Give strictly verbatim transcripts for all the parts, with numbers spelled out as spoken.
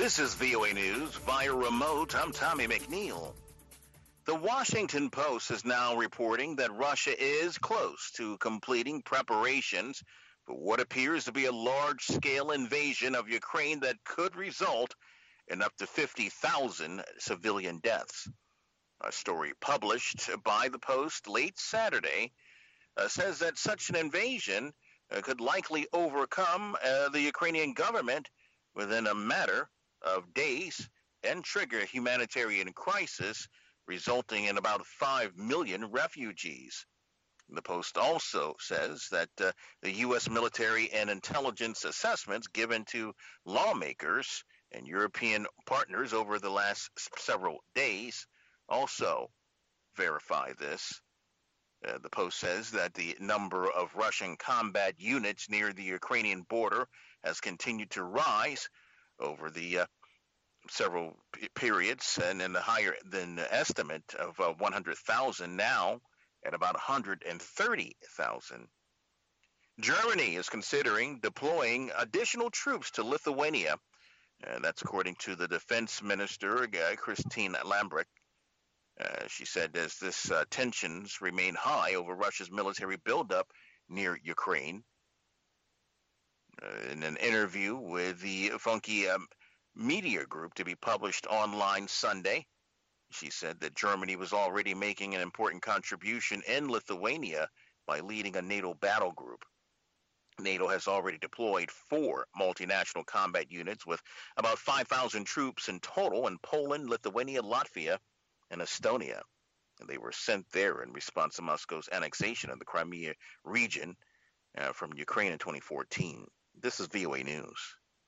This is V O A News via remote. I'm Tommy McNeil. The Washington Post is now reporting that Russia is close to completing preparations for what appears to be a large-scale invasion of Ukraine that could result in up to fifty thousand civilian deaths. A story published by the Post late Saturday uh, says that such an invasion uh, could likely overcome uh, the Ukrainian government within a matter of days and trigger a humanitarian crisis resulting in about five million refugees. The Post also says that uh, the U S military and intelligence assessments given to lawmakers and European partners over the last several days also verify this. Uh, the Post says that the number of Russian combat units near the Ukrainian border has continued to rise over the uh, several p- periods, and in the higher than estimate of uh, one hundred thousand now at about one hundred thirty thousand. Germany is considering deploying additional troops to Lithuania. Uh, that's according to the defense minister, uh, Christine Lambrecht. Uh, she said as this uh, tensions remain high over Russia's military buildup near Ukraine. Uh, in an interview with the Funky um, Media Group to be published online Sunday, she said that Germany was already making an important contribution in Lithuania by leading a NATO battle group. NATO has already deployed four multinational combat units with about five thousand troops in total in Poland, Lithuania, Latvia, and Estonia. And they were sent there in response to Moscow's annexation of the Crimea region uh, from Ukraine in twenty fourteen. This is V O A News.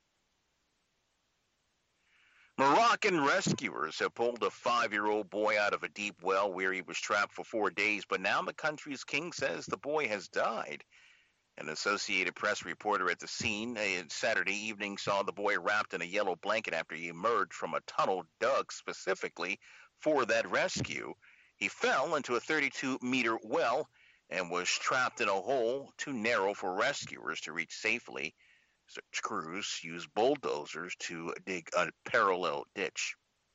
Moroccan rescuers have pulled a five-year-old boy out of a deep well where he was trapped for four days, but now the country's king says the boy has died. An Associated Press reporter at the scene uh, Saturday evening saw the boy wrapped in a yellow blanket after he emerged from a tunnel dug specifically for that rescue. He fell into a thirty-two meter well and was trapped in a hole too narrow for rescuers to reach safely. Search crews used bulldozers to dig a parallel ditch.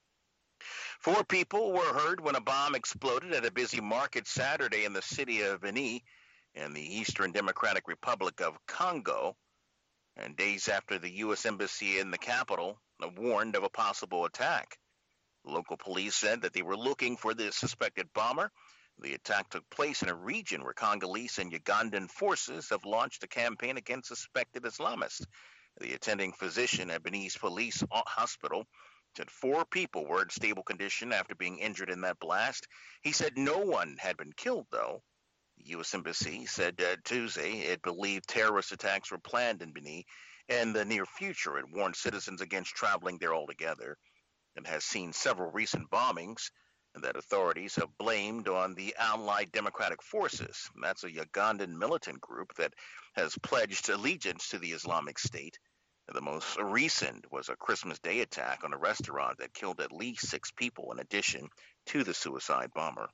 Four people were hurt when a bomb exploded at a busy market Saturday in the city of Beni in the Eastern Democratic Republic of Congo, and days after the U S Embassy in the capital warned of a possible attack. Local police said that they were looking for the suspected bomber. The attack took place in a region where Congolese and Ugandan forces have launched a campaign against suspected Islamists. The attending physician at Beni's police hospital said four people were in stable condition after being injured in that blast. He said no one had been killed, though. The U S Embassy said uh, Tuesday it believed terrorist attacks were planned in Beni in the near future and warned citizens against traveling there altogether. It has seen several recent bombings that authorities have blamed on the Allied Democratic Forces. That's a Ugandan militant group that has pledged allegiance to the Islamic State. The most recent was a Christmas Day attack on a restaurant that killed at least six people in addition to the suicide bomber.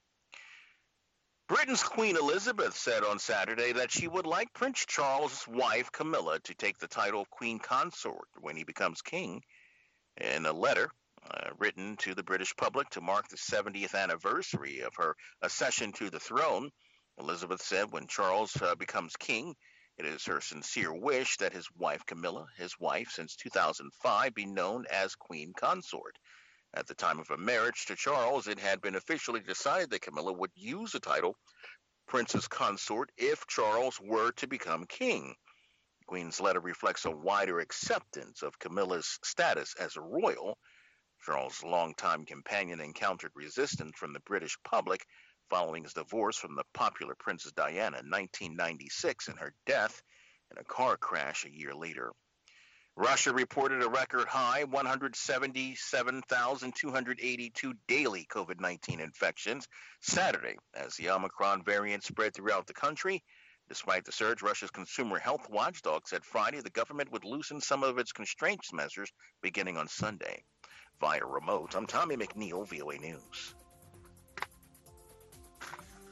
Britain's Queen Elizabeth said on Saturday that she would like Prince Charles' wife Camilla to take the title of Queen Consort when he becomes king. In a letter Uh, written to the British public to mark the seventieth anniversary of her accession to the throne, Elizabeth said when Charles uh, becomes king, it is her sincere wish that his wife Camilla, his wife since two thousand five, be known as Queen Consort. At the time of her marriage to Charles, it had been officially decided that Camilla would use the title Princess Consort if Charles were to become king. The Queen's letter reflects a wider acceptance of Camilla's status as a royal. Charles' longtime companion encountered resistance from the British public following his divorce from the popular Princess Diana in nineteen ninety-six and her death in a car crash a year later. Russia reported a record high one hundred seventy-seven thousand two hundred eighty-two daily COVID nineteen infections Saturday as the Omicron variant spread throughout the country. Despite the surge, Russia's consumer health watchdog said Friday the government would loosen some of its constraints measures beginning on Sunday. Via remote, I'm Tommy McNeil, V O A News.